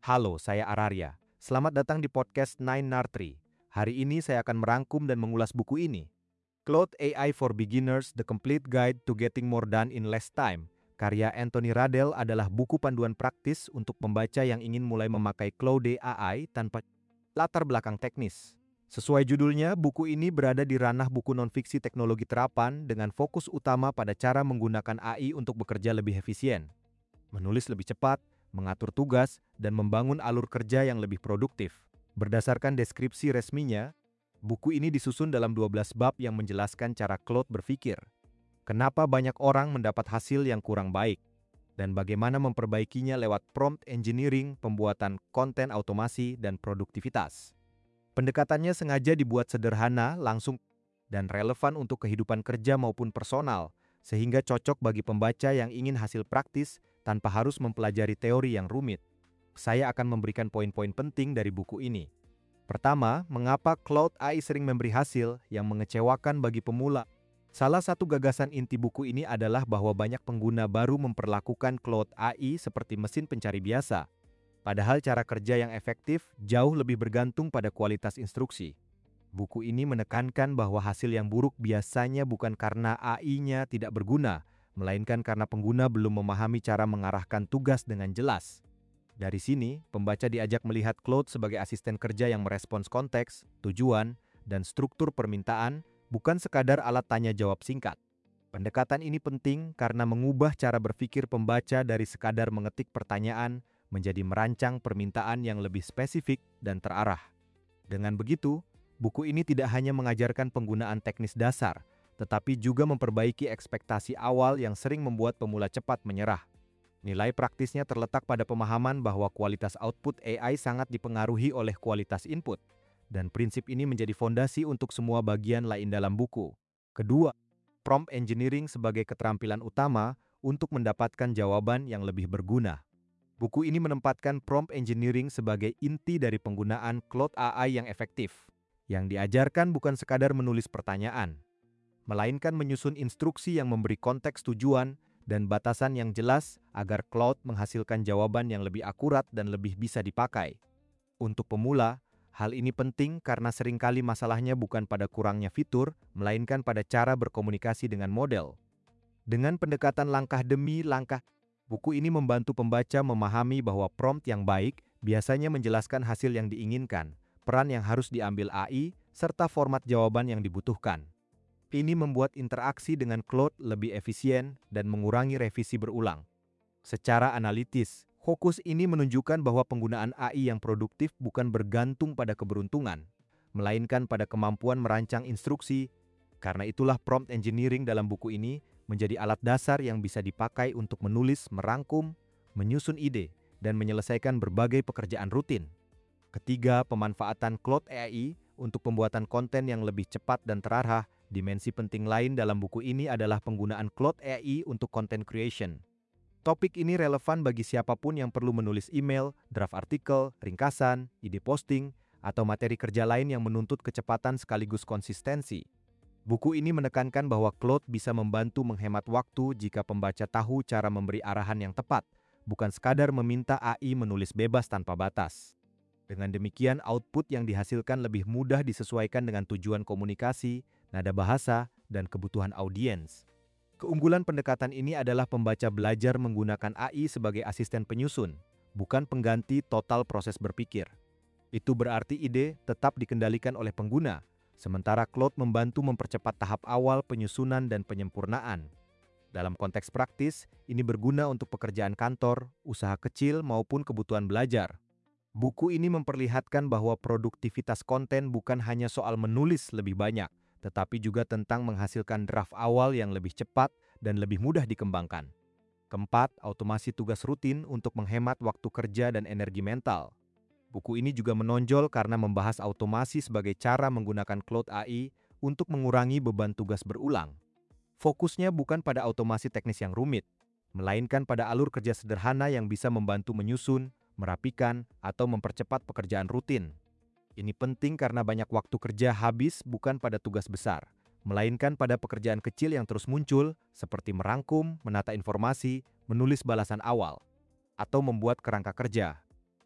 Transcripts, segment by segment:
Halo, saya Araria. Selamat datang di podcast Nine Nartri. Hari ini saya akan merangkum dan mengulas buku ini. Claude AI for Beginners, The Complete Guide to Getting More Done in Less Time, karya Anthony Radell adalah buku panduan praktis untuk pembaca yang ingin mulai memakai Claude AI tanpa latar belakang teknis. Sesuai judulnya, buku ini berada di ranah buku nonfiksi teknologi terapan dengan fokus utama pada cara menggunakan AI untuk bekerja lebih efisien, menulis lebih cepat, mengatur tugas, dan membangun alur kerja yang lebih produktif. Berdasarkan deskripsi resminya, buku ini disusun dalam 12 bab yang menjelaskan cara Claude berpikir, kenapa banyak orang mendapat hasil yang kurang baik, dan bagaimana memperbaikinya lewat prompt engineering, pembuatan konten otomasi, dan produktivitas. Pendekatannya sengaja dibuat sederhana, langsung, dan relevan untuk kehidupan kerja maupun personal, sehingga cocok bagi pembaca yang ingin hasil praktis tanpa harus mempelajari teori yang rumit. Saya akan memberikan poin-poin penting dari buku ini. Pertama, mengapa Claude AI sering memberi hasil yang mengecewakan bagi pemula? Salah satu gagasan inti buku ini adalah bahwa banyak pengguna baru memperlakukan Claude AI seperti mesin pencari biasa. Padahal cara kerja yang efektif jauh lebih bergantung pada kualitas instruksi. Buku ini menekankan bahwa hasil yang buruk biasanya bukan karena AI-nya tidak berguna, melainkan karena pengguna belum memahami cara mengarahkan tugas dengan jelas. Dari sini, pembaca diajak melihat Claude sebagai asisten kerja yang merespons konteks, tujuan, dan struktur permintaan, bukan sekadar alat tanya jawab singkat. Pendekatan ini penting karena mengubah cara berpikir pembaca dari sekadar mengetik pertanyaan menjadi merancang permintaan yang lebih spesifik dan terarah. Dengan begitu, buku ini tidak hanya mengajarkan penggunaan teknis dasar, tetapi juga memperbaiki ekspektasi awal yang sering membuat pemula cepat menyerah. Nilai praktisnya terletak pada pemahaman bahwa kualitas output AI sangat dipengaruhi oleh kualitas input, dan prinsip ini menjadi fondasi untuk semua bagian lain dalam buku. Kedua, prompt engineering sebagai keterampilan utama untuk mendapatkan jawaban yang lebih berguna. Buku ini menempatkan prompt engineering sebagai inti dari penggunaan Claude AI yang efektif. Yang diajarkan bukan sekadar menulis pertanyaan, melainkan menyusun instruksi yang memberi konteks tujuan dan batasan yang jelas agar Claude menghasilkan jawaban yang lebih akurat dan lebih bisa dipakai. Untuk pemula, hal ini penting karena seringkali masalahnya bukan pada kurangnya fitur, melainkan pada cara berkomunikasi dengan model. Dengan pendekatan langkah demi langkah, buku ini membantu pembaca memahami bahwa prompt yang baik biasanya menjelaskan hasil yang diinginkan, peran yang harus diambil AI, serta format jawaban yang dibutuhkan. Ini membuat interaksi dengan Claude lebih efisien dan mengurangi revisi berulang. Secara analitis, fokus ini menunjukkan bahwa penggunaan AI yang produktif bukan bergantung pada keberuntungan, melainkan pada kemampuan merancang instruksi. Karena itulah prompt engineering dalam buku ini menjadi alat dasar yang bisa dipakai untuk menulis, merangkum, menyusun ide, dan menyelesaikan berbagai pekerjaan rutin. Ketiga, pemanfaatan Claude AI untuk pembuatan konten yang lebih cepat dan terarah. Dimensi penting lain dalam buku ini adalah penggunaan Claude AI untuk content creation. Topik ini relevan bagi siapapun yang perlu menulis email, draft artikel, ringkasan, ide posting, atau materi kerja lain yang menuntut kecepatan sekaligus konsistensi. Buku ini menekankan bahwa Claude bisa membantu menghemat waktu jika pembaca tahu cara memberi arahan yang tepat, bukan sekadar meminta AI menulis bebas tanpa batas. Dengan demikian, output yang dihasilkan lebih mudah disesuaikan dengan tujuan komunikasi, nada bahasa, dan kebutuhan audiens. Keunggulan pendekatan ini adalah pembaca belajar menggunakan AI sebagai asisten penyusun, bukan pengganti total proses berpikir. Itu berarti ide tetap dikendalikan oleh pengguna, sementara Claude membantu mempercepat tahap awal penyusunan dan penyempurnaan. Dalam konteks praktis, ini berguna untuk pekerjaan kantor, usaha kecil, maupun kebutuhan belajar. Buku ini memperlihatkan bahwa produktivitas konten bukan hanya soal menulis lebih banyak, tetapi juga tentang menghasilkan draft awal yang lebih cepat dan lebih mudah dikembangkan. Keempat, otomasi tugas rutin untuk menghemat waktu kerja dan energi mental. Buku ini juga menonjol karena membahas automasi sebagai cara menggunakan Claude AI untuk mengurangi beban tugas berulang. Fokusnya bukan pada otomasi teknis yang rumit, melainkan pada alur kerja sederhana yang bisa membantu menyusun, merapikan, atau mempercepat pekerjaan rutin. Ini penting karena banyak waktu kerja habis bukan pada tugas besar, melainkan pada pekerjaan kecil yang terus muncul, seperti merangkum, menata informasi, menulis balasan awal, atau membuat kerangka kerja.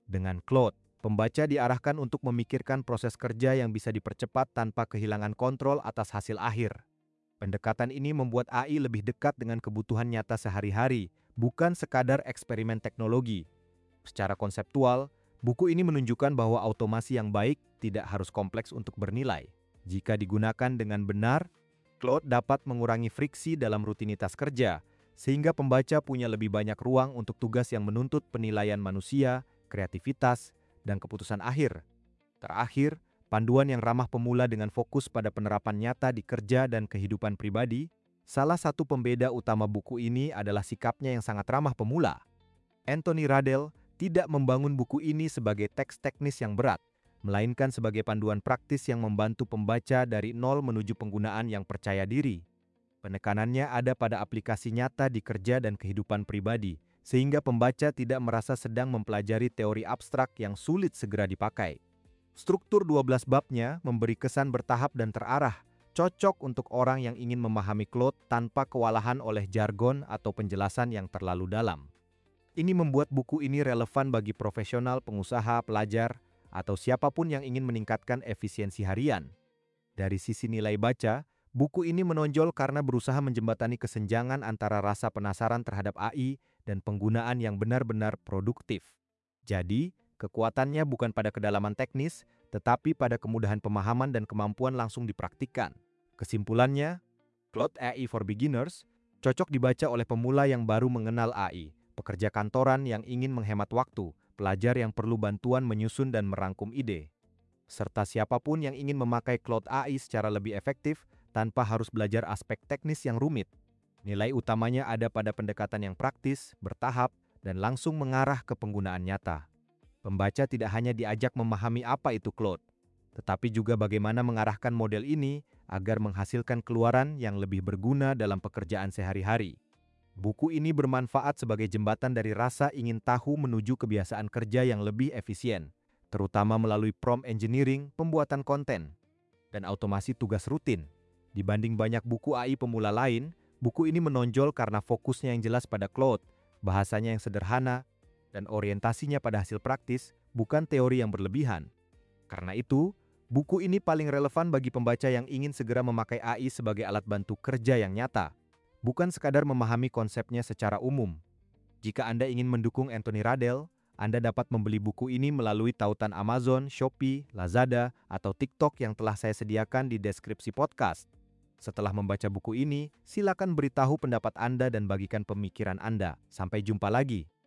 Dengan Claude, pembaca diarahkan untuk memikirkan proses kerja yang bisa dipercepat tanpa kehilangan kontrol atas hasil akhir. Pendekatan ini membuat AI lebih dekat dengan kebutuhan nyata sehari-hari, bukan sekadar eksperimen teknologi. Secara konseptual, buku ini menunjukkan bahwa automasi yang baik tidak harus kompleks untuk bernilai. Jika digunakan dengan benar, Claude dapat mengurangi friksi dalam rutinitas kerja, sehingga pembaca punya lebih banyak ruang untuk tugas yang menuntut penilaian manusia, kreativitas, dan keputusan akhir. Terakhir, panduan yang ramah pemula dengan fokus pada penerapan nyata di kerja dan kehidupan pribadi. Salah satu pembeda utama buku ini adalah sikapnya yang sangat ramah pemula. Anthony Radell tidak membangun buku ini sebagai teks teknis yang berat, melainkan sebagai panduan praktis yang membantu pembaca dari nol menuju penggunaan yang percaya diri. Penekanannya ada pada aplikasi nyata di kerja dan kehidupan pribadi, sehingga pembaca tidak merasa sedang mempelajari teori abstrak yang sulit segera dipakai. Struktur 12 babnya memberi kesan bertahap dan terarah, cocok untuk orang yang ingin memahami Claude tanpa kewalahan oleh jargon atau penjelasan yang terlalu dalam. Ini membuat buku ini relevan bagi profesional, pengusaha, pelajar, atau siapapun yang ingin meningkatkan efisiensi harian. Dari sisi nilai baca, buku ini menonjol karena berusaha menjembatani kesenjangan antara rasa penasaran terhadap AI dan penggunaan yang benar-benar produktif. Jadi, kekuatannya bukan pada kedalaman teknis, tetapi pada kemudahan pemahaman dan kemampuan langsung dipraktikkan. Kesimpulannya, Claude AI for Beginners cocok dibaca oleh pemula yang baru mengenal AI, pekerja kantoran yang ingin menghemat waktu, pelajar yang perlu bantuan menyusun dan merangkum ide, serta siapapun yang ingin memakai Claude AI secara lebih efektif tanpa harus belajar aspek teknis yang rumit. Nilai utamanya ada pada pendekatan yang praktis, bertahap, dan langsung mengarah ke penggunaan nyata. Pembaca tidak hanya diajak memahami apa itu Claude, tetapi juga bagaimana mengarahkan model ini agar menghasilkan keluaran yang lebih berguna dalam pekerjaan sehari-hari. Buku ini bermanfaat sebagai jembatan dari rasa ingin tahu menuju kebiasaan kerja yang lebih efisien, terutama melalui prompt engineering, pembuatan konten, dan otomasi tugas rutin. Dibanding banyak buku AI pemula lain, buku ini menonjol karena fokusnya yang jelas pada Claude, bahasanya yang sederhana, dan orientasinya pada hasil praktis, bukan teori yang berlebihan. Karena itu, buku ini paling relevan bagi pembaca yang ingin segera memakai AI sebagai alat bantu kerja yang nyata, bukan sekadar memahami konsepnya secara umum. Jika Anda ingin mendukung Anthony Radell, Anda dapat membeli buku ini melalui tautan Amazon, Shopee, Lazada, atau TikTok yang telah saya sediakan di deskripsi podcast. Setelah membaca buku ini, silakan beritahu pendapat Anda dan bagikan pemikiran Anda. Sampai jumpa lagi.